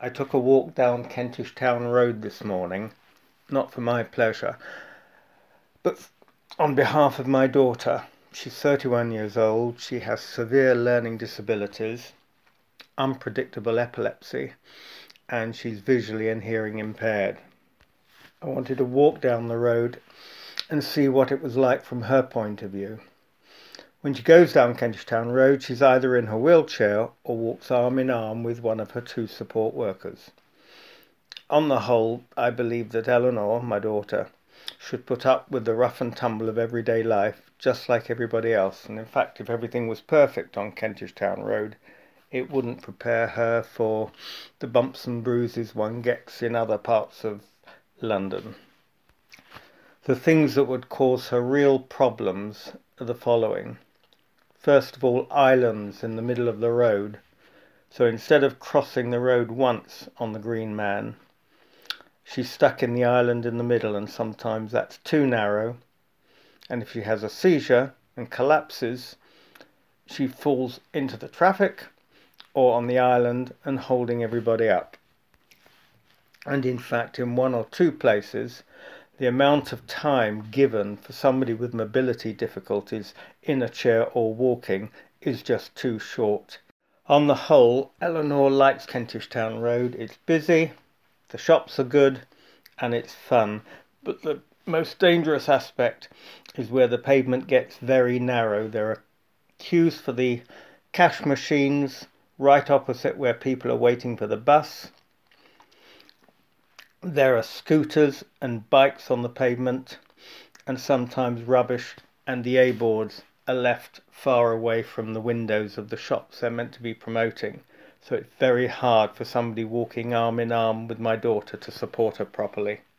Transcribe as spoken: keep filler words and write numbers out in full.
I took a walk down Kentish Town Road this morning, not for my pleasure, but on behalf of my daughter. She's thirty-one years old. She has severe learning disabilities, unpredictable epilepsy, and she's visually and hearing impaired. I wanted to walk down the road and see what it was like from her point of view. When she goes down Kentish Town Road, she's either in her wheelchair or walks arm in arm with one of her two support workers. On the whole, I believe that Eleanor, my daughter, should put up with the rough and tumble of everyday life just like everybody else. And in fact, if everything was perfect on Kentish Town Road, it wouldn't prepare her for the bumps and bruises one gets in other parts of London. The things that would cause her real problems are the following. First of all, islands in the middle of the road. So instead of crossing the road once on the Green Man, she's stuck in the island in the middle, and sometimes that's too narrow. And if she has a seizure and collapses, she falls into the traffic or on the island and holding everybody up. And in fact, in one or two places, the amount of time given for somebody with mobility difficulties in a chair or walking is just too short. On the whole, Eleanor likes Kentish Town Road. It's busy, the shops are good, and it's fun. But the most dangerous aspect is where the pavement gets very narrow. There are queues for the cash machines right opposite where people are waiting for the bus. There are scooters and bikes on the pavement, and sometimes rubbish and the A-boards are left far away from the windows of the shops they're meant to be promoting. So it's very hard for somebody walking arm in arm with my daughter to support her properly.